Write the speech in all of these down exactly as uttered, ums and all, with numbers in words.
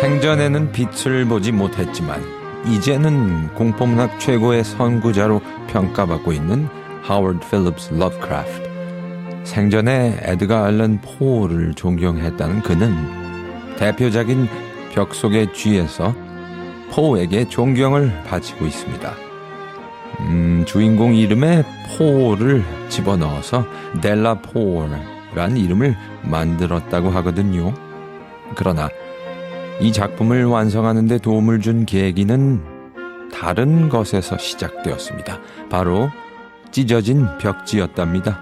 생전에는 빛을 보지 못했지만 이제는 공포문학 최고의 선구자로 평가받고 있는 하워드 필립스 러브크래프트. 생전에 에드가 알런 포를 존경했다는 그는 대표작인 벽 속의 쥐에서 포에게 존경을 바치고 있습니다. 음, 주인공 이름에 포를 집어넣어서 델라 포라는 이름을 만들었다고 하거든요. 그러나 이 작품을 완성하는 데 도움을 준 계기는 다른 것에서 시작되었습니다. 바로 찢어진 벽지였답니다.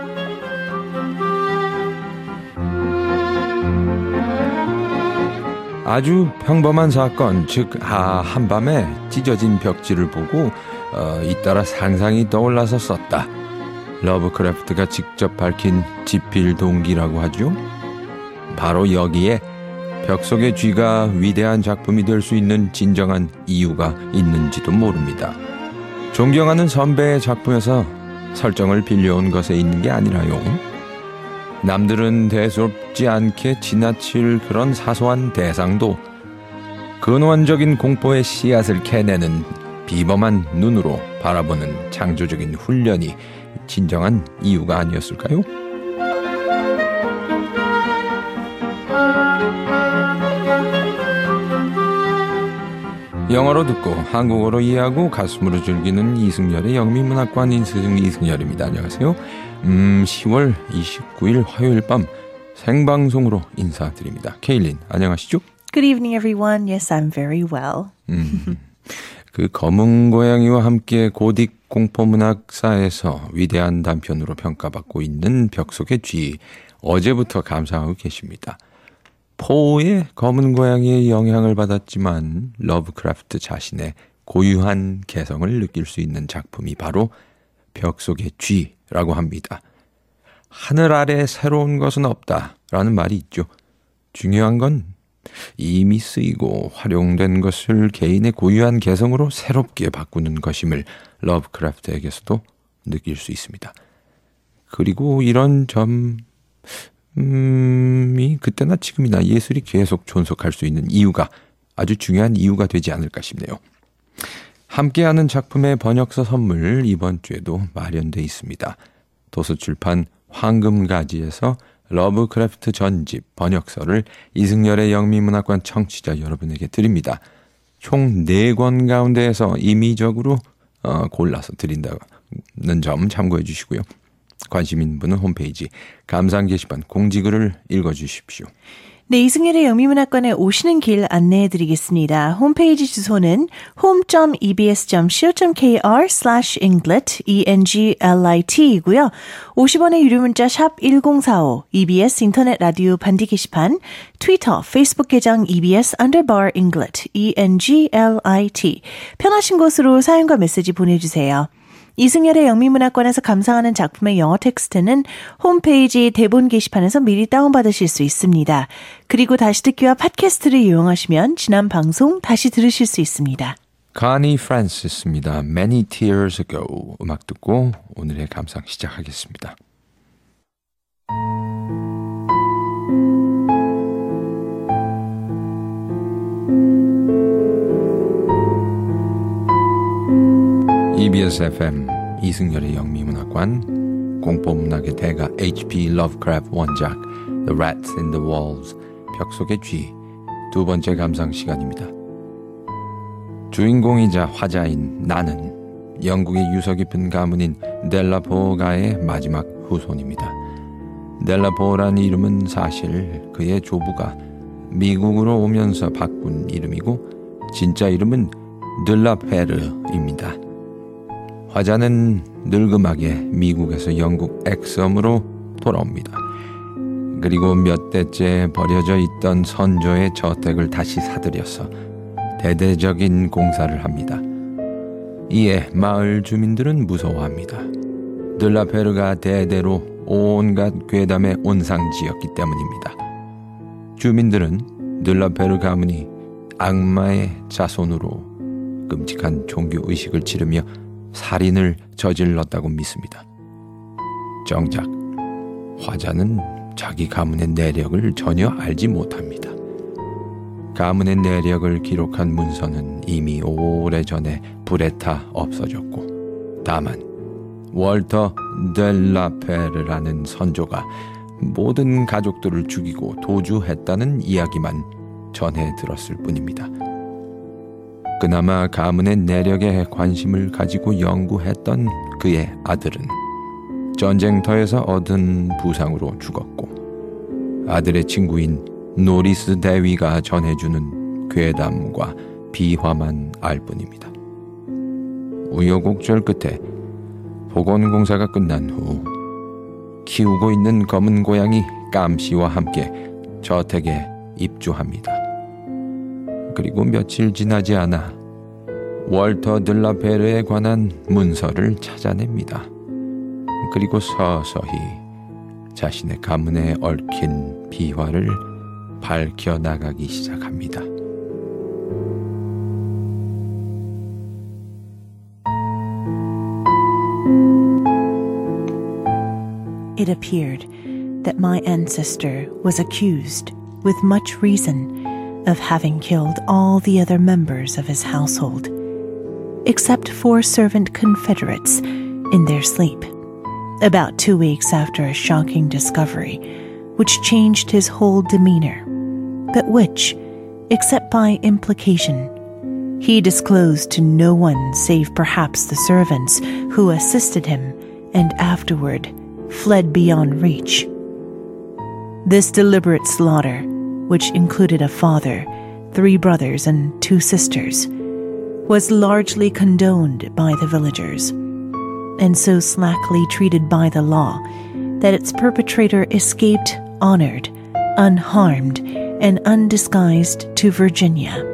아주 평범한 사건, 즉 아, 한밤에 찢어진 벽지를 보고 어, 잇따라 상상이 떠올라서 썼다. 러브크래프트가 직접 밝힌 집필 동기라고 하죠. 바로 여기에 벽 속의 쥐가 위대한 작품이 될 수 있는 진정한 이유가 있는지도 모릅니다. 존경하는 선배의 작품에서 설정을 빌려온 것에 있는 게 아니라요. 남들은 대수롭지 않게 지나칠 그런 사소한 대상도 근원적인 공포의 씨앗을 캐내는 비범한 눈으로 바라보는 창조적인 훈련이 진정한 이유가 아니었을까요? 영어로 듣고 한국어로 이해하고 가슴으로 즐기는 이승열의 영미문학관 인승 이승열입니다. 안녕하세요. 음, 시월 이십구일 화요일 밤 생방송으로 인사드립니다. 케일린, 안녕하시죠? Good evening, everyone. Yes, I'm very well. 음, 그 검은 고양이와 함께 고딕 공포문학사에서 위대한 단편으로 평가받고 있는 벽 속의 쥐, 어제부터 감상하고 계십니다. 포의 검은 고양이의 영향을 받았지만 러브크래프트 자신의 고유한 개성을 느낄 수 있는 작품이 바로 벽 속의 쥐라고 합니다. 하늘 아래 새로운 것은 없다라는 말이 있죠. 중요한 건 이미 쓰이고 활용된 것을 개인의 고유한 개성으로 새롭게 바꾸는 것임을 러브크래프트에게서도 느낄 수 있습니다. 그리고 이런 점 음, 그때나 지금이나 예술이 계속 존속할 수 있는 이유가 아주 중요한 이유가 되지 않을까 싶네요. 함께하는 작품의 번역서 선물 이번 주에도 마련돼 있습니다. 도서출판 황금가지에서 러브크래프트 전집 번역서를 이승열의 영미문학관 청취자 여러분에게 드립니다. 총 네 권 가운데에서 임의적으로 어, 골라서 드린다는 점 참고해 주시고요. 관심 있는 분은 홈페이지 감상 게시판 공지글을 읽어주십시오. 네, 이승열의 영미문학관에 오시는 길 안내해드리겠습니다. 홈페이지 주소는 home.ebs.co.kr slash englit, E-N-G-L-I-T 이고요. 오십 원의 유료 문자 샵 일공사오, 이비에스 인터넷 라디오 반디 게시판, 트위터, 페이스북 계정 이비에스 underbar englit, E-N-G-L-I-T. 편하신 곳으로 사연과 메시지 보내주세요. 이승열의 영미문학관에서 감상하는 작품의 영어 텍스트는 홈페이지 대본 게시판에서 미리 다운받으실 수 있습니다. 그리고 다시 듣기와 팟캐스트를 이용하시면 지난 방송 다시 들으실 수 있습니다. 카니 프란시스입니다. Many Tears Ago 음악 듣고 오늘의 감상 시작하겠습니다. 이비에스 에프엠 이승열의 영미문학관 공포문학의 대가 에이치피 러브크래프트 원작 The Rats in the Walls 벽 속의 쥐 두 번째 감상 시간입니다. 주인공이자 화자인 나는 영국의 유서 깊은 가문인 델라포가의 마지막 후손입니다. 델라포라는 이름은 사실 그의 조부가 미국으로 오면서 바꾼 이름이고 진짜 이름은 들라페르입니다. 화자는 늙음하게 미국에서 영국 엑섬으로 돌아옵니다. 그리고 몇 대째 버려져 있던 선조의 저택을 다시 사들여서 대대적인 공사를 합니다. 이에 마을 주민들은 무서워합니다. 들라페르가 대대로 온갖 괴담의 온상지였기 때문입니다. 주민들은 들라페르 가문이 악마의 자손으로 끔찍한 종교의식을 치르며 살인을 저질렀다고 믿습니다. 정작 화자는 자기 가문의 내력을 전혀 알지 못합니다. 가문의 내력을 기록한 문서는 이미 오래전에 불에 타 없어졌고, 다만 월터 델라페르라는 선조가 모든 가족들을 죽이고 도주했다는 이야기만 전해 들었을 뿐입니다. 그나마 가문의 내력에 관심을 가지고 연구했던 그의 아들은 전쟁터에서 얻은 부상으로 죽었고, 아들의 친구인 노리스 대위가 전해주는 괴담과 비화만 알 뿐입니다. 우여곡절 끝에 복원공사가 끝난 후 키우고 있는 검은 고양이 깜씨와 함께 저택에 입주합니다. 그리고 며칠 지나지 않아 월터 들라페르에 관한 문서를 찾아냅니다. 그리고 서서히 자신의 가문에 얽힌 비화를 밝혀나가기 시작합니다. It appeared that my ancestor was accused, with much reason, of having killed all the other members of his household, except four servant confederates in their sleep, about two weeks after a shocking discovery, which changed his whole demeanor, but which, except by implication, he disclosed to no one save perhaps the servants who assisted him and afterward fled beyond reach. This deliberate slaughter, which included a father, three brothers, and two sisters, was largely condoned by the villagers, and so slackly treated by the law that its perpetrator escaped honored, unharmed, and undisguised to Virginia.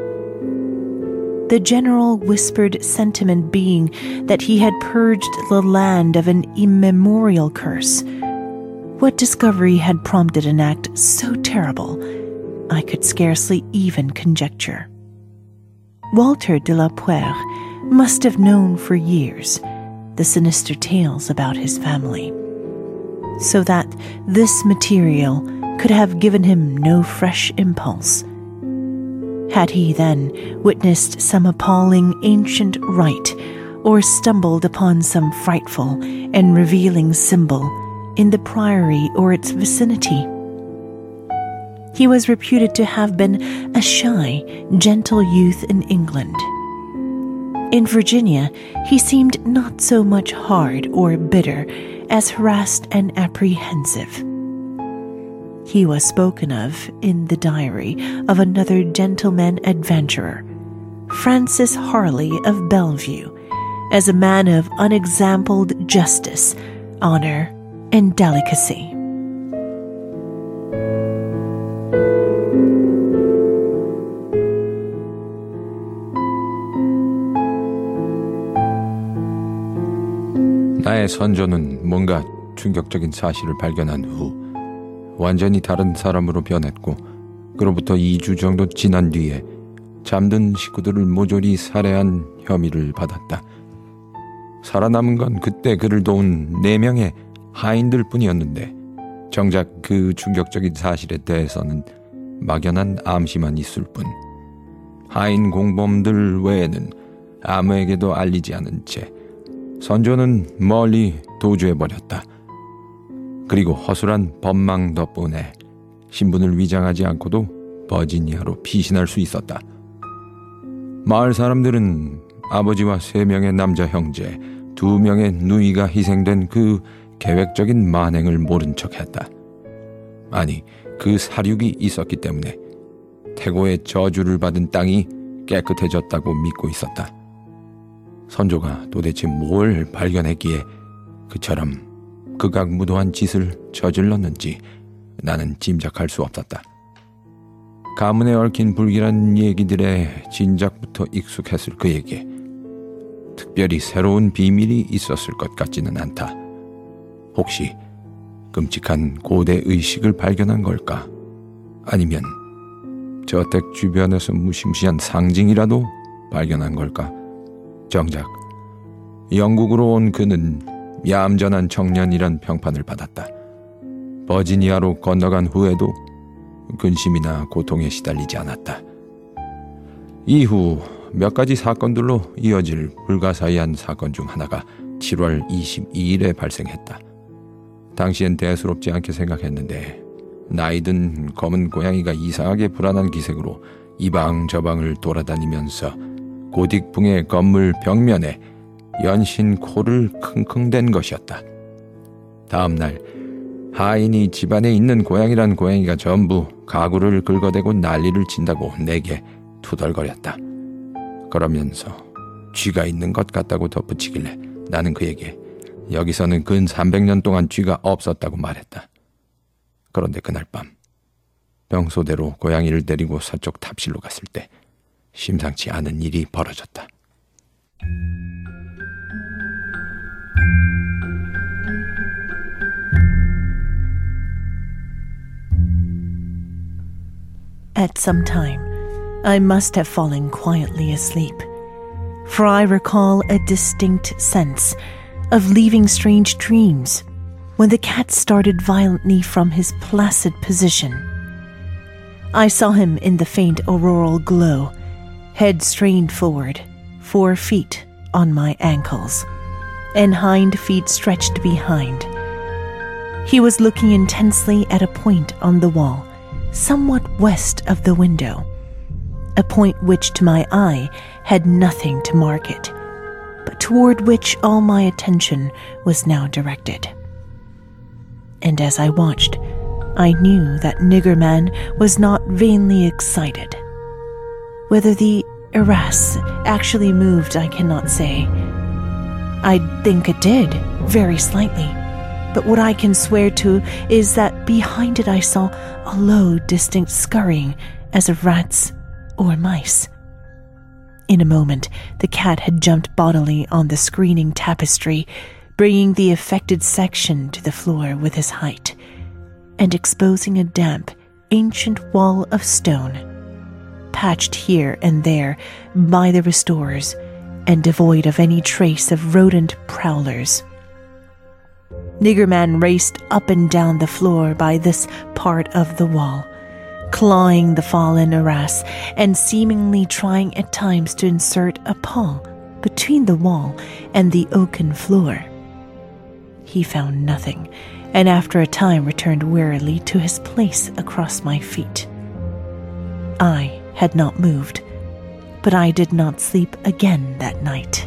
The general whispered sentiment being that he had purged the land of an immemorial curse. What discovery had prompted an act so terrible, I could scarcely even conjecture. Walter de la Poire must have known for years the sinister tales about his family, so that this material could have given him no fresh impulse. Had he then witnessed some appalling ancient rite, or stumbled upon some frightful and revealing symbol in the priory or its vicinity? He was reputed to have been a shy, gentle youth in England. In Virginia, he seemed not so much hard or bitter as harassed and apprehensive. He was spoken of in the diary of another gentleman adventurer, Francis Harley of Bellevue, as a man of unexampled justice, honor, and delicacy. 나의 선조는 뭔가 충격적인 사실을 발견한 후 완전히 다른 사람으로 변했고, 그로부터 이 주 정도 지난 뒤에 잠든 식구들을 모조리 살해한 혐의를 받았다. 살아남은 건 그때 그를 도운 네 명의 하인들 뿐이었는데, 정작 그 충격적인 사실에 대해서는 막연한 암시만 있을 뿐, 하인 공범들 외에는 아무에게도 알리지 않은 채 선조는 멀리 도주해버렸다. 그리고 허술한 법망 덕분에 신분을 위장하지 않고도 버지니아로 피신할 수 있었다. 마을 사람들은 아버지와 세 명의 남자 형제, 두 명의 누이가 희생된 그 계획적인 만행을 모른 척했다. 아니, 그 사륙이 있었기 때문에 태고의 저주를 받은 땅이 깨끗해졌다고 믿고 있었다. 선조가 도대체 뭘 발견했기에 그처럼 극악무도한 짓을 저질렀는지 나는 짐작할 수 없었다. 가문에 얽힌 불길한 얘기들에 진작부터 익숙했을 그에게 특별히 새로운 비밀이 있었을 것 같지는 않다. 혹시 끔찍한 고대 의식을 발견한 걸까? 아니면 저택 주변에서 무시무시한 상징이라도 발견한 걸까? 정작 영국으로 온 그는 얌전한 청년이란 평판을 받았다. 버지니아로 건너간 후에도 근심이나 고통에 시달리지 않았다. 이후 몇 가지 사건들로 이어질 불가사의한 사건 중 하나가 칠월 이십이일에 발생했다. 당시엔 대수롭지 않게 생각했는데 나이든 검은 고양이가 이상하게 불안한 기색으로 이방저방을 돌아다니면서 고딕붕의 건물 벽면에 연신 코를 킁킁댄 것이었다. 다음 날 하인이 집안에 있는 고양이란 고양이가 전부 가구를 긁어대고 난리를 친다고 내게 투덜거렸다. 그러면서 쥐가 있는 것 같다고 덧붙이길래 나는 그에게 여기서는 근 삼백 년 동안 쥐가 없었다고 말했다. 그런데 그날 밤 평소대로 고양이를 데리고 서쪽 탑실로 갔을 때 심상치 않은 일이 벌어졌다. At some time, I must have fallen quietly asleep, for I recall a distinct sense of leaving strange dreams when the cat started violently from his placid position. I saw him in the faint auroral glow, head strained forward, four feet on my ankles, and hind feet stretched behind. He was looking intensely at a point on the wall, somewhat west of the window, a point which to my eye had nothing to mark it, but toward which all my attention was now directed. And as I watched, I knew that Nigger Man was not vainly excited. Whether the arras actually moved, I cannot say. I think it did, very slightly. But what I can swear to is that behind it I saw a low, distinct scurrying as of rats or mice. In a moment, the cat had jumped bodily on the screening tapestry, bringing the affected section to the floor with his height, and exposing a damp, ancient wall of stone, patched here and there by the restorers, and devoid of any trace of rodent prowlers. Nigger Man raced up and down the floor by this part of the wall, clawing the fallen arras and seemingly trying at times to insert a paw between the wall and the oaken floor. He found nothing, and after a time returned wearily to his place across my feet. I had not moved, but I did not sleep again that night.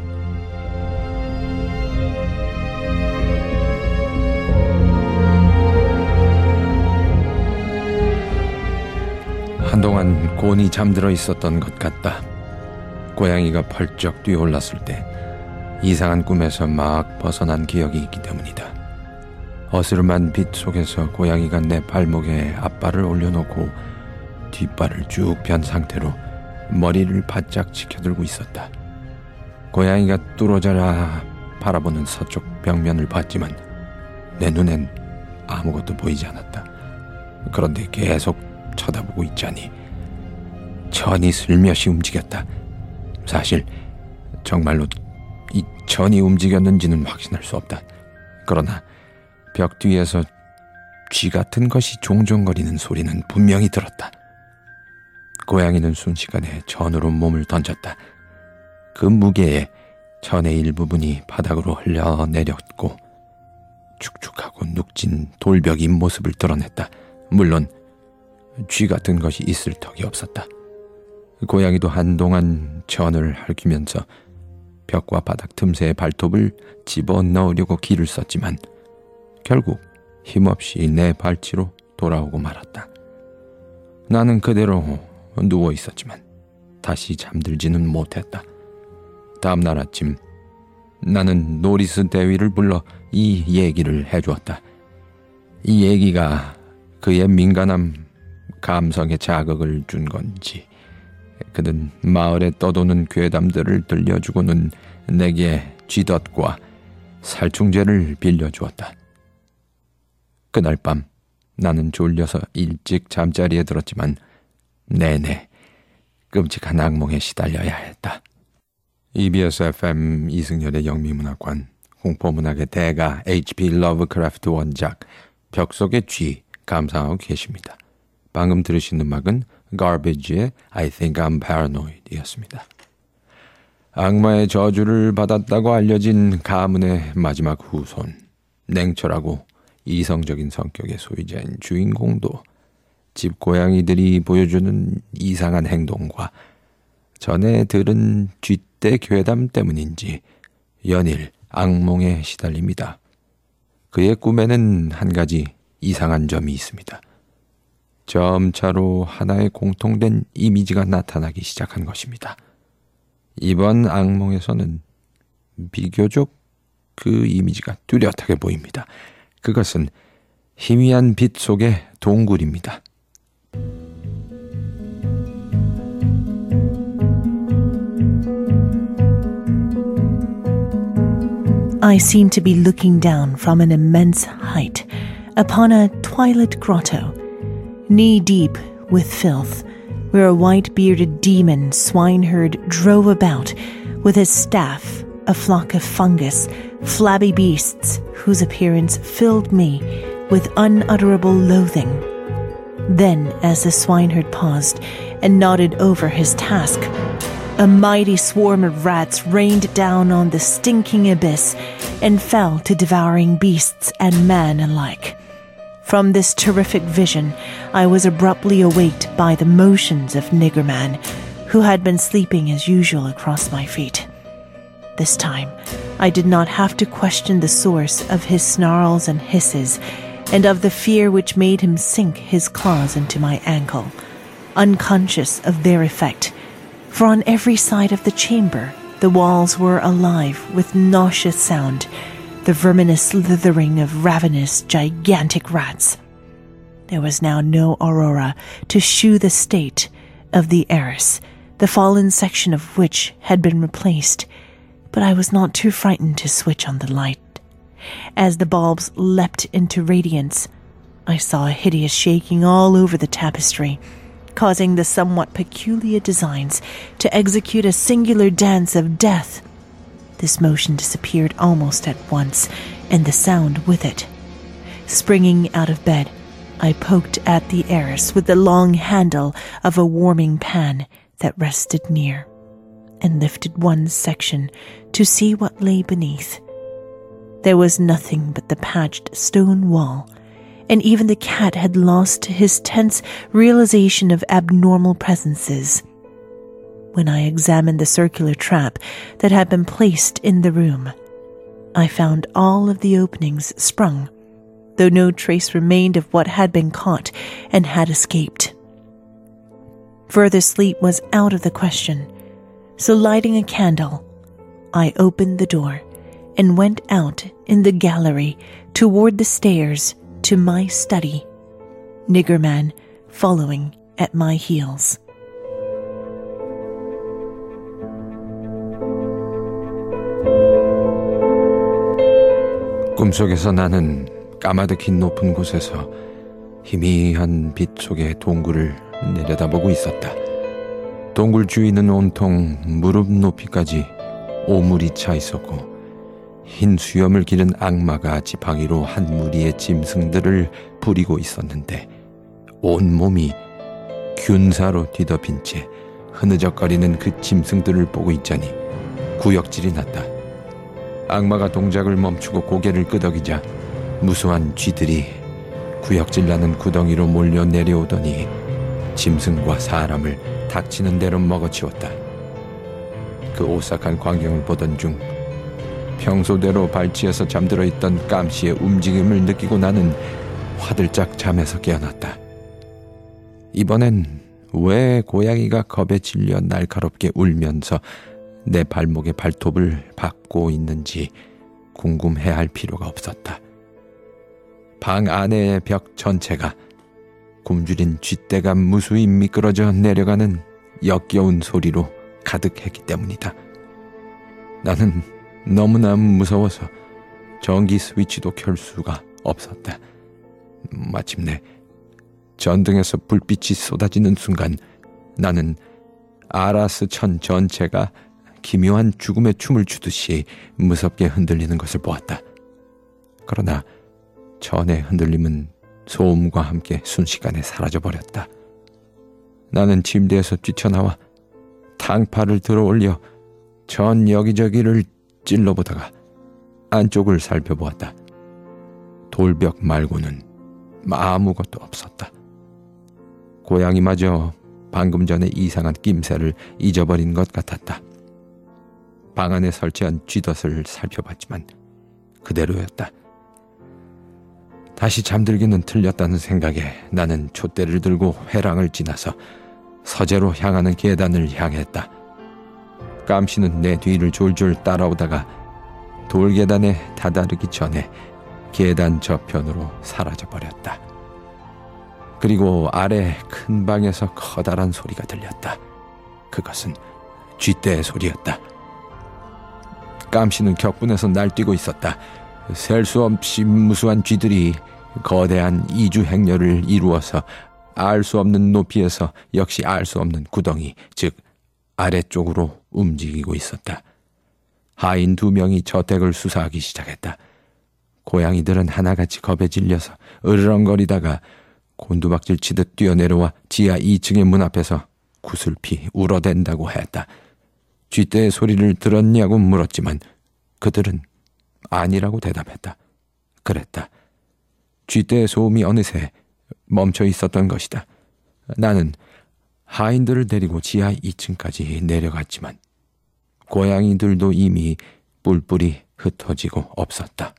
한동안 곤히 잠들어 있었던 것 같다. 고양이가 펄쩍 뛰어올랐을 때 이상한 꿈에서 막 벗어난 기억이 있기 때문이다. 어스름한 빛 속에서 고양이가 내 발목에 앞발을 올려놓고 뒷발을 쭉 편 상태로 머리를 바짝 치켜들고 있었다. 고양이가 뚫어져라 바라보는 서쪽 벽면을 봤지만 내 눈엔 아무것도 보이지 않았다. 그런데 계속 쳐다보고 있자니 천이 슬며시 움직였다. 사실 정말로 이 천이 움직였는지는 확신할 수 없다. 그러나 벽 뒤에서 쥐 같은 것이 종종거리는 소리는 분명히 들었다. 고양이는 순식간에 천으로 몸을 던졌다. 그 무게에 천의 일부분이 바닥으로 흘러내렸고 축축하고 눅진 돌벽이 모습을 드러냈다. 물론 쥐 같은 것이 있을 턱이 없었다. 고양이도 한동안 천을 핥으면서 벽과 바닥 틈새에 발톱을 집어넣으려고 기를 썼지만 결국 힘없이 내 발치로 돌아오고 말았다. 나는 그대로 누워 있었지만 다시 잠들지는 못했다. 다음 날 아침 나는 노리스 대위를 불러 이 얘기를 해주었다. 이 얘기가 그의 민감함 감성에 자극을 준 건지 그는 마을에 떠도는 괴담들을 들려주고는 내게 쥐덫과 살충제를 빌려주었다. 그날 밤 나는 졸려서 일찍 잠자리에 들었지만 내내 끔찍한 악몽에 시달려야 했다. 이비에스 에프엠 이승열의 영미문학관, 공포문학의 대가 에이치 피 러브크래프트 원작 벽 속의 쥐 감상하고 계십니다. 방금 들으신 음악은 Garbage의 I think I'm paranoid 이었습니다. 악마의 저주를 받았다고 알려진 가문의 마지막 후손, 냉철하고 이성적인 성격의 소유자인 주인공도 집 고양이들이 보여주는 이상한 행동과 전에 들은 쥐떼 괴담 때문인지 연일 악몽에 시달립니다. 그의 꿈에는 한 가지 이상한 점이 있습니다. 점차로 하나의 공통된 이미지가 나타나기 시작한 것입니다. 이번 악몽에서는 비교적 그 이미지가 뚜렷하게 보입니다. 그것은 희미한 빛 속의 동굴입니다. I seemed to be looking down from an immense height upon a twilit grotto, knee-deep with filth, where a white-bearded demon swineherd drove about with his staff a flock of fungus, flabby beasts whose appearance filled me with unutterable loathing. Then, as the swineherd paused and nodded over his task, a mighty swarm of rats rained down on the stinking abyss and fell to devouring beasts and man alike. From this terrific vision, I was abruptly awaked by the motions of Niggerman, who had been sleeping as usual across my feet. This time, I did not have to question the source of his snarls and hisses, and of the fear which made him sink his claws into my ankle, unconscious of their effect. For on every side of the chamber, the walls were alive with nauseous sound, the verminous slithering of ravenous, gigantic rats. There was now no aurora to shew the state of the arras, the fallen section of which had been replaced, but I was not too frightened to switch on the light. As the bulbs leapt into radiance, I saw a hideous shaking all over the tapestry, causing the somewhat peculiar designs to execute a singular dance of death. This motion disappeared almost at once, and the sound with it. Springing out of bed, I poked at the arras with the long handle of a warming pan that rested near, and lifted one section to see what lay beneath. There was nothing but the patched stone wall, and even the cat had lost his tense realization of abnormal presences. When I examined the circular trap that had been placed in the room, I found all of the openings sprung, though no trace remained of what had been caught and had escaped. Further sleep was out of the question, so lighting a candle, I opened the door and went out in the gallery toward the stairs to my study, Niggerman following at my heels. 꿈속에서 나는 까마득히 높은 곳에서 희미한 빛 속의 동굴을 내려다보고 있었다. 동굴 주위는 온통 무릎 높이까지 오물이 차 있었고 흰 수염을 기른 악마가 지팡이로 한 무리의 짐승들을 부리고 있었는데 온몸이 균사로 뒤덮인 채 흐느적거리는 그 짐승들을 보고 있자니 구역질이 났다. 악마가 동작을 멈추고 고개를 끄덕이자 무수한 쥐들이 구역질나는 구덩이로 몰려 내려오더니 짐승과 사람을 닥치는 대로 먹어치웠다. 그 오싹한 광경을 보던 중 평소대로 발치에서 잠들어 있던 깜씨의 움직임을 느끼고 나는 화들짝 잠에서 깨어났다. 이번엔 왜 고양이가 겁에 질려 날카롭게 울면서 내 발목에 발톱을 박고 있는지 궁금해할 필요가 없었다. 방 안의 벽 전체가 굶주린 쥐떼가 무수히 미끄러져 내려가는 역겨운 소리로 가득했기 때문이다. 나는 너무나 무서워서 전기 스위치도 켤 수가 없었다. 마침내 전등에서 불빛이 쏟아지는 순간 나는 아라스 천 전체가 기묘한 죽음의 춤을 추듯이 무섭게 흔들리는 것을 보았다. 그러나 전의 흔들림은 소음과 함께 순식간에 사라져버렸다. 나는 침대에서 뛰쳐나와 탕파를 들어 올려 전 여기저기를 찔러보다가 안쪽을 살펴보았다. 돌벽 말고는 아무것도 없었다. 고양이마저 방금 전에 이상한 낌새를 잊어버린 것 같았다. 방 안에 설치한 쥐덫을 살펴봤지만 그대로였다. 다시 잠들기는 틀렸다는 생각에 나는 촛대를 들고 회랑을 지나서 서재로 향하는 계단을 향했다. 깜씨는 내 뒤를 졸졸 따라오다가 돌계단에 다다르기 전에 계단 저편으로 사라져버렸다. 그리고 아래 큰 방에서 커다란 소리가 들렸다. 그것은 쥐떼의 소리였다. 깜씨는 격분해서 날뛰고 있었다. 셀 수 없이 무수한 쥐들이 거대한 이주 행렬을 이루어서 알 수 없는 높이에서 역시 알 수 없는 구덩이, 즉 아래쪽으로 움직이고 있었다. 하인 두 명이 저택을 수사하기 시작했다. 고양이들은 하나같이 겁에 질려서 으르렁거리다가 곤두박질 치듯 뛰어내려와 지하 이 층의 문 앞에서 구슬피 울어댄다고 했다. 쥐떼의 소리를 들었냐고 물었지만 그들은 아니라고 대답했다. 그랬다. 쥐떼의 소음이 어느새 멈춰 있었던 것이다. 나는 하인들을 데리고 지하 이 층까지 내려갔지만 고양이들도 이미 뿔뿔이 흩어지고 없었다.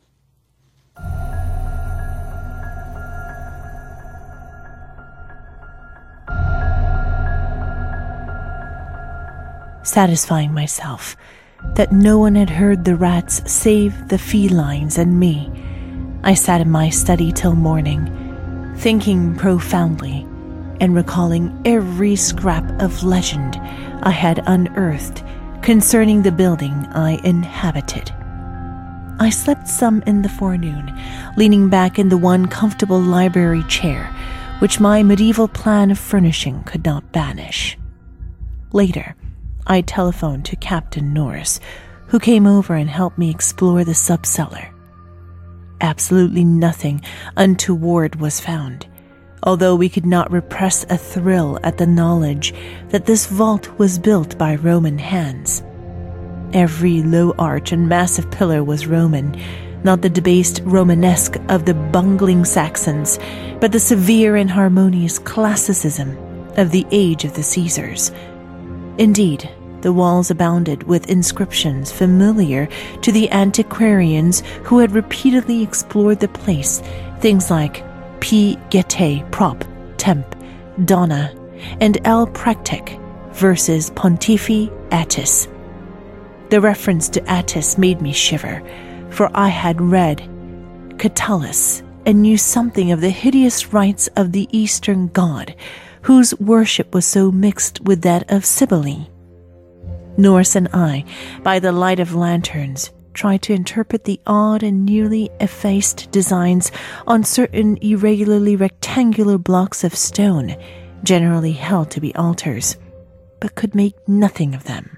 Satisfying myself that no one had heard the rats save the felines and me, I sat in my study till morning, thinking profoundly and recalling every scrap of legend I had unearthed concerning the building I inhabited. I slept some in the forenoon, leaning back in the one comfortable library chair which my medieval plan of furnishing could not banish. Later, I telephoned to Captain Norris, who came over and helped me explore the subcellar. Absolutely nothing untoward was found, although we could not repress a thrill at the knowledge that this vault was built by Roman hands. Every low arch and massive pillar was Roman, not the debased Romanesque of the bungling Saxons, but the severe and harmonious classicism of the age of the Caesars. Indeed, the walls abounded with inscriptions familiar to the antiquarians who had repeatedly explored the place, things like P. Gete Prop Temp Donna and L. Practic versus Pontifi Attis. The reference to Attis made me shiver, for I had read Catullus and knew something of the hideous rites of the Eastern god, whose worship was so mixed with that of Cybele. Norris and I, by the light of lanterns, tried to interpret the odd and nearly effaced designs on certain irregularly rectangular blocks of stone, generally held to be altars, but could make nothing of them.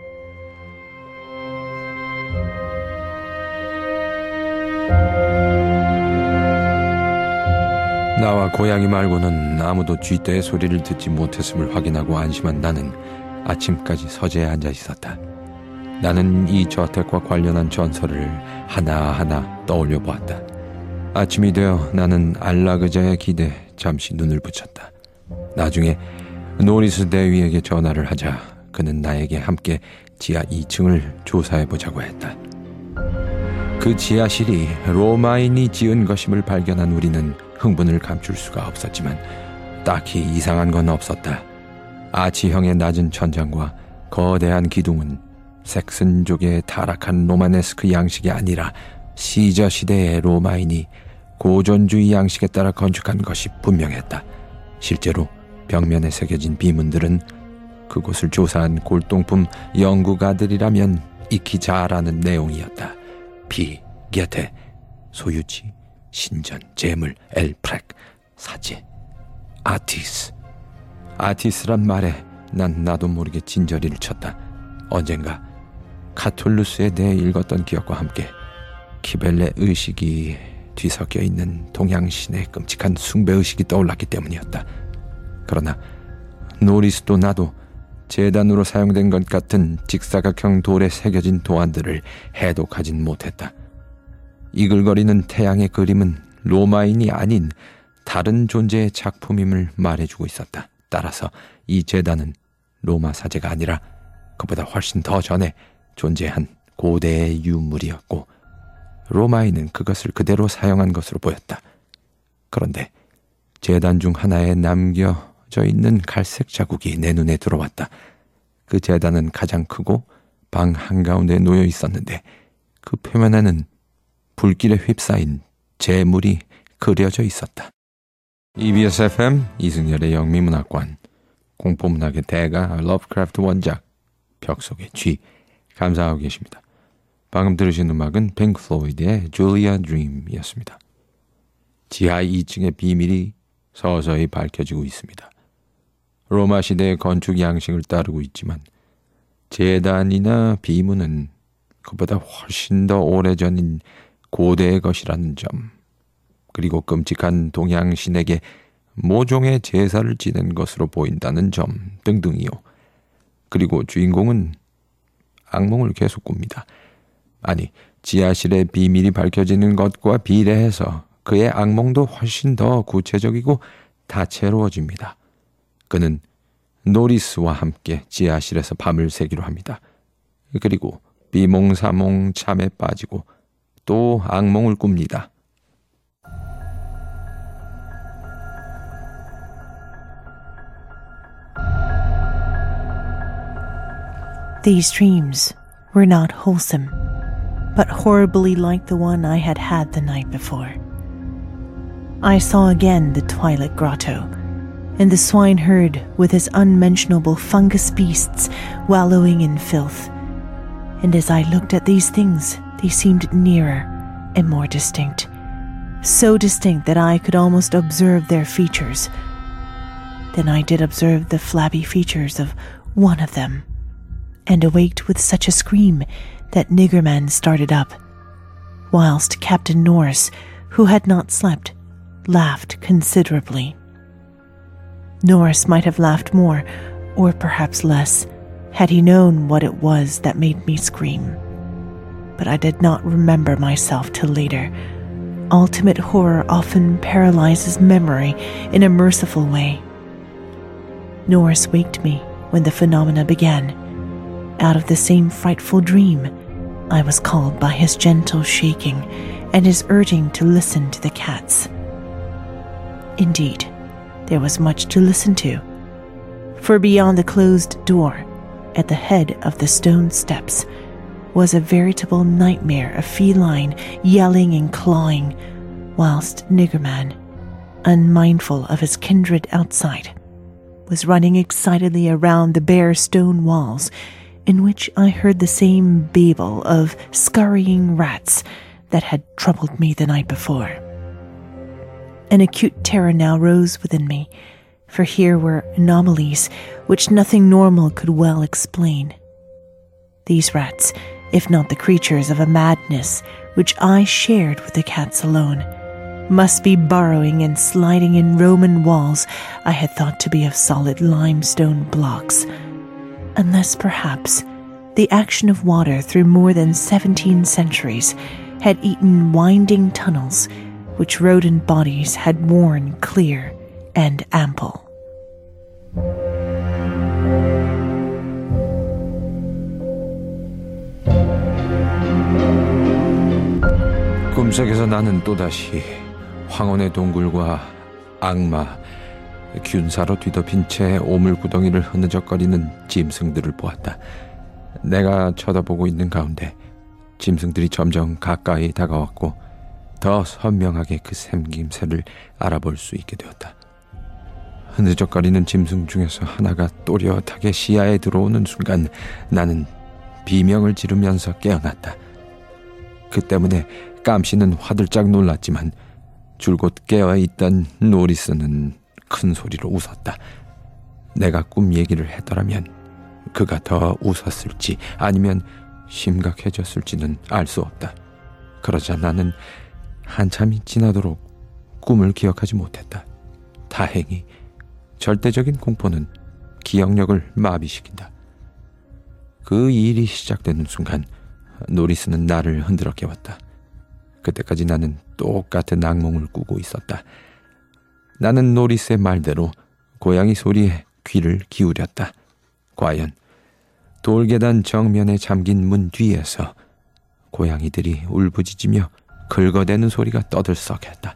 나와 고양이 말고는 아무도 쥐떼의 소리를 듣지 못했음을 확인하고 안심한 나는 아침까지 서재에 앉아 있었다. 나는 이 저택과 관련한 전설을 하나하나 떠올려 보았다. 아침이 되어 나는 안락의자에 기대 잠시 눈을 붙였다. 나중에 노리스 대위에게 전화를 하자 그는 나에게 함께 지하 이 층을 조사해보자고 했다. 그 지하실이 로마인이 지은 것임을 발견한 우리는 흥분을 감출 수가 없었지만 딱히 이상한 건 없었다. 아치형의 낮은 천장과 거대한 기둥은 섹슨족의 타락한 로마네스크 양식이 아니라 시저 시대의 로마인이 고전주의 양식에 따라 건축한 것이 분명했다. 실제로 벽면에 새겨진 비문들은 그곳을 조사한 골동품 연구가들이라면 익히 잘 아는 내용이었다. 피, 게테, 소유지, 신전, 재물, 엘프렉, 사제, 아티스. 아티스란 말에 난 나도 모르게 진저리를 쳤다. 언젠가 카툴루스에 대해 읽었던 기억과 함께 키벨레 의식이 뒤섞여 있는 동양신의 끔찍한 숭배의식이 떠올랐기 때문이었다. 그러나 노리스도 나도 재단으로 사용된 것 같은 직사각형 돌에 새겨진 도안들을 해독하진 못했다. 이글거리는 태양의 그림은 로마인이 아닌 다른 존재의 작품임을 말해주고 있었다. 따라서 이 재단은 로마 사제가 아니라 그보다 훨씬 더 전에 존재한 고대의 유물이었고 로마인은 그것을 그대로 사용한 것으로 보였다. 그런데 재단 중 하나에 남겨져 있는 갈색 자국이 내 눈에 들어왔다. 그 재단은 가장 크고 방 한가운데 놓여 있었는데 그 표면에는 불길에 휩싸인 재물이 그려져 있었다. 이비에스 에프엠 이승열의 영미문학관, 공포문학의 대가 러브크래프트 원작, 벽 속의 쥐 감상하고 계십니다. 방금 들으신 음악은 핑크 플로이드의 줄리아 드림이었습니다. 지하 이 층의 비밀이 서서히 밝혀지고 있습니다. 로마 시대의 건축 양식을 따르고 있지만 재단이나 비문은 그보다 훨씬 더 오래전인 고대의 것이라는 점, 그리고 끔찍한 동양신에게 모종의 제사를 지낸 것으로 보인다는 점 등등이요. 그리고 주인공은 악몽을 계속 꿉니다. 아니, 지하실의 비밀이 밝혀지는 것과 비례해서 그의 악몽도 훨씬 더 구체적이고 다채로워집니다. 그는 노리스와 함께 지하실에서 밤을 새기로 합니다. 그리고 비몽사몽 잠에 빠지고 또 악몽을 꿉니다. These dreams were not wholesome, but horribly like the one I had had the night before. I saw again the Twilit Grotto, and the swineherd with his unmentionable fungus beasts wallowing in filth. And as I looked at these things, they seemed nearer and more distinct, so distinct that I could almost observe their features. Then I did observe the flabby features of one of them, and awaked with such a scream that Niggerman started up, whilst Captain Norris, who had not slept, laughed considerably. Norris might have laughed more, or perhaps less, had he known what it was that made me scream. But I did not remember myself till later. Ultimate horror often paralyzes memory in a merciful way. Norris waked me when the phenomena began. Out of the same frightful dream, I was called by his gentle shaking and his urging to listen to the cats. Indeed, there was much to listen to, for beyond the closed door, at the head of the stone steps, was a veritable nightmare of feline yelling and clawing, whilst Niggerman, unmindful of his kindred outside, was running excitedly around the bare stone walls, in which I heard the same babel of scurrying rats that had troubled me the night before. An acute terror now rose within me, for here were anomalies which nothing normal could well explain. These rats, if not the creatures of a madness which I shared with the cats alone, must be burrowing and sliding in Roman walls I had thought to be of solid limestone blocks, unless perhaps the action of water through more than seventeen centuries had eaten winding tunnels which rodent bodies had worn clear and ample. 꿈속에서 나는 또다시 황혼의 동굴과 악마, 균사로 뒤덮인 채 오물구덩이를 흐느적거리는 짐승들을 보았다. 내가 쳐다보고 있는 가운데 짐승들이 점점 가까이 다가왔고 더 선명하게 그 생김새를 알아볼 수 있게 되었다. 흐느적거리는 짐승 중에서 하나가 또렷하게 시야에 들어오는 순간 나는 비명을 지르면서 깨어났다. 그 때문에 깜씨는 화들짝 놀랐지만 줄곧 깨어있던 노리스는 큰 소리로 웃었다. 내가 꿈 얘기를 했더라면 그가 더 웃었을지 아니면 심각해졌을지는 알 수 없다. 그러자 나는 한참이 지나도록 꿈을 기억하지 못했다. 다행히 절대적인 공포는 기억력을 마비시킨다. 그 일이 시작되는 순간 노리스는 나를 흔들어 깨웠다. 그때까지 나는 똑같은 악몽을 꾸고 있었다. 나는 노리스의 말대로 고양이 소리에 귀를 기울였다. 과연 돌계단 정면에 잠긴 문 뒤에서 고양이들이 울부짖으며 긁어대는 소리가 떠들썩했다.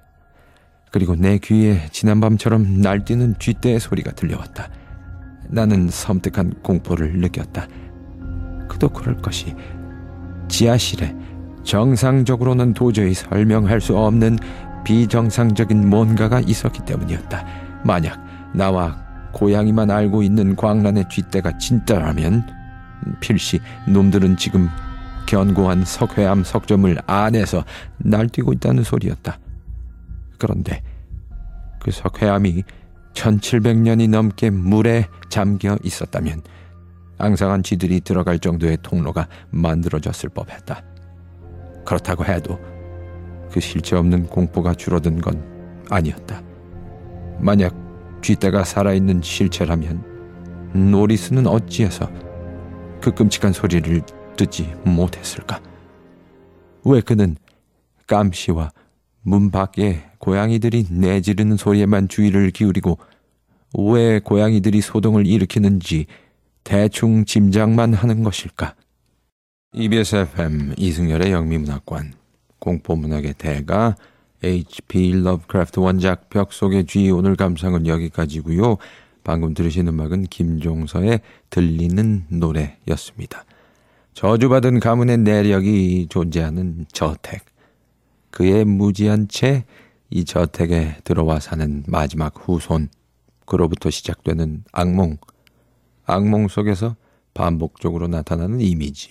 그리고 내 귀에 지난밤처럼 날뛰는 쥐떼의 소리가 들려왔다. 나는 섬뜩한 공포를 느꼈다. 그도 그럴 것이 지하실에 정상적으로는 도저히 설명할 수 없는 비정상적인 뭔가가 있었기 때문이었다. 만약 나와 고양이만 알고 있는 광란의 쥐떼가 진짜라면 필시 놈들은 지금 견고한 석회암 석점을 안에서 날뛰고 있다는 소리였다. 그런데 그 석회암이 천칠백 년이 넘게 물에 잠겨 있었다면 앙상한 쥐들이 들어갈 정도의 통로가 만들어졌을 법했다. 그렇다고 해도 그 실체 없는 공포가 줄어든 건 아니었다. 만약 쥐떼가 살아있는 실체라면 노리스는 어찌해서 그 끔찍한 소리를 듣지 못했을까? 왜 그는 깜시와 문 밖에 고양이들이 내지르는 소리에만 주의를 기울이고 왜 고양이들이 소동을 일으키는지 대충 짐작만 하는 것일까? 이비에스 에프엠 이승열의 영미문학관, 공포문학의 대가 에이치 피 러브크래프트 원작 벽 속의 쥐. 오늘 감상은 여기까지고요. 방금 들으신 음악은 김종서의 들리는 노래였습니다. 저주받은 가문의 내력이 존재하는 저택. 그의 무지한 채 이 저택에 들어와 사는 마지막 후손. 그로부터 시작되는 악몽. 악몽 속에서 반복적으로 나타나는 이미지.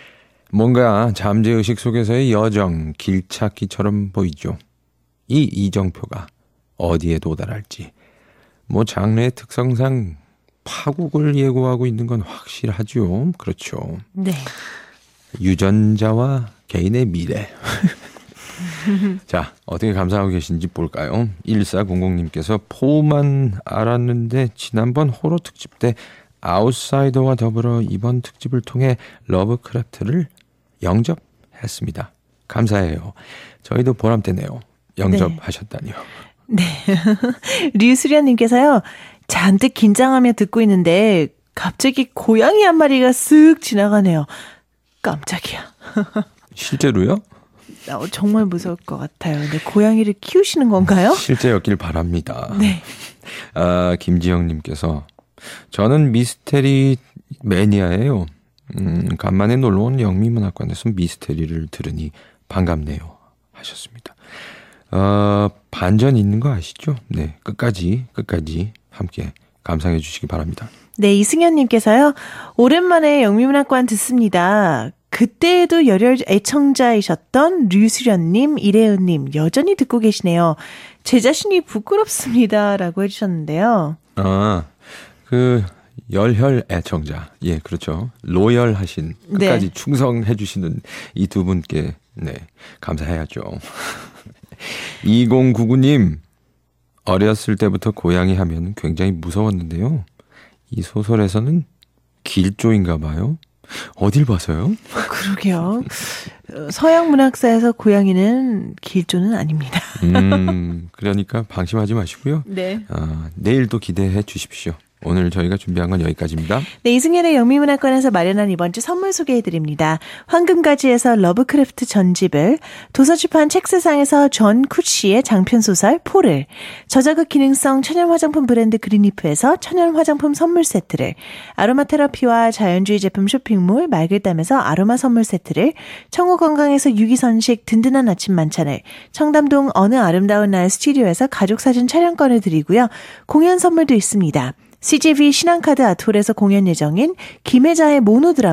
뭔가 잠재의식 속에서의 여정, 길찾기처럼 보이죠. 이 이정표가 어디에 도달할지. 뭐 장르의 특성상 파국을 예고하고 있는 건 확실하죠. 그렇죠. 네. 유전자와 개인의 미래. 자, 어떻게 감상하고 계신지 볼까요? 일사공공님께서 포만 알았는데 지난번 호러 특집 때 아웃사이더와 더불어 이번 특집을 통해 러브크래프트를 영접했습니다. 감사해요. 저희도 보람되네요. 영접하셨다니요. 네. 류수련님께서요. 잔뜩 긴장하며 듣고 있는데 갑자기 고양이 한 마리가 쓱 지나가네요. 깜짝이야. 실제로요? 어, 정말 무서울 것 같아요. 근데 고양이를 키우시는 건가요? 실제였길 바랍니다. 네. 아, 김지영님께서 저는 미스테리 매니아예요. 음, 간만에 놀러온 영미문학관에서 미스테리를 들으니 반갑네요 하셨습니다. 어, 반전 있는 거 아시죠? 네, 끝까지 끝까지 함께 감상해 주시기 바랍니다. 네, 이승현님께서요. 오랜만에 영미문학관 듣습니다. 그때에도 열혈 애청자이셨던 류수련님, 이래은님 여전히 듣고 계시네요. 제 자신이 부끄럽습니다 라고 해주셨는데요. 아, 그 열혈 애청자. 예, 그렇죠. 로열하신, 끝까지 네. 충성해 주시는 이 두 분께 네, 감사해야죠. 이공구구님, 어렸을 때부터 고양이 하면 굉장히 무서웠는데요. 이 소설에서는 길조인가 봐요. 어딜 봐서요? 그러게요. 서양 문학사에서 고양이는 길조는 아닙니다. 음, 그러니까 방심하지 마시고요. 네. 어, 내일 또 기대해 주십시오. 오늘 저희가 준비한 건 여기까지입니다. 네, 이승현의 영미문학관에서 마련한 이번 주 선물 소개해드립니다. 황금가지에서 러브크래프트 전집을, 도서출판 책세상에서 존 쿠치의 장편소설 포를, 저자극 기능성 천연 화장품 브랜드 그린리프에서 천연 화장품 선물 세트를, 아로마 테라피와 자연주의 제품 쇼핑몰 말글담에서 아로마 선물 세트를, 청호건강에서 유기선식 든든한 아침 만찬을, 청담동 어느 아름다운 날 스튜디오에서 가족사진 촬영권을 드리고요. 공연 선물도 있습니다. 씨지비 신한카드 아트홀에서 공연 예정인 김혜자의 모노드라마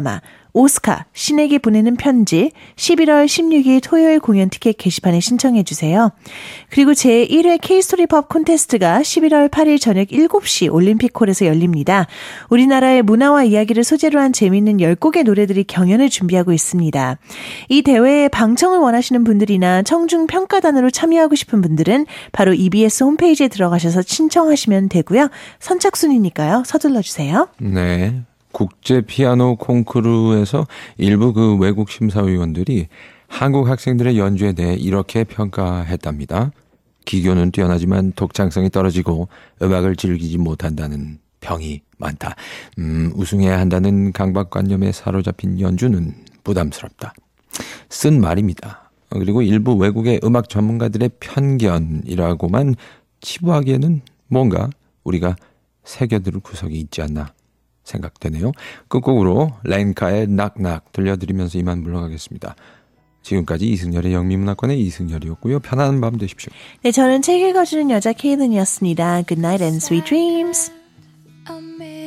오스카, 신에게 보내는 편지, 십일월 십육일 토요일 공연 티켓 게시판에 신청해 주세요. 그리고 제일 회 K-스토리 팝 콘테스트가 십일월 팔일 저녁 일곱 시 올림픽홀에서 열립니다. 우리나라의 문화와 이야기를 소재로 한 재미있는 열 곡의 노래들이 경연을 준비하고 있습니다. 이 대회에 방청을 원하시는 분들이나 청중 평가단으로 참여하고 싶은 분들은 바로 이비에스 홈페이지에 들어가셔서 신청하시면 되고요. 선착순이니까요. 서둘러 주세요. 네. 국제 피아노 콩쿠르에서 일부 그 외국 심사위원들이 한국 학생들의 연주에 대해 이렇게 평가했답니다. 기교는 뛰어나지만 독창성이 떨어지고 음악을 즐기지 못한다는 평이 많다. 음, 우승해야 한다는 강박관념에 사로잡힌 연주는 부담스럽다. 쓴 말입니다. 그리고 일부 외국의 음악 전문가들의 편견이라고만 치부하기에는 뭔가 우리가 새겨들을 구석이 있지 않나 생각되네요. 끝곡으로 렌카의 낙낙 들려드리면서 이만 물러가겠습니다. 지금까지 이승열의 영미문화권의 이승열이었고요. 편안한 밤 되십시오. 네, 저는 책 읽어주는 여자 케이든이었습니다. Good night and sweet dreams.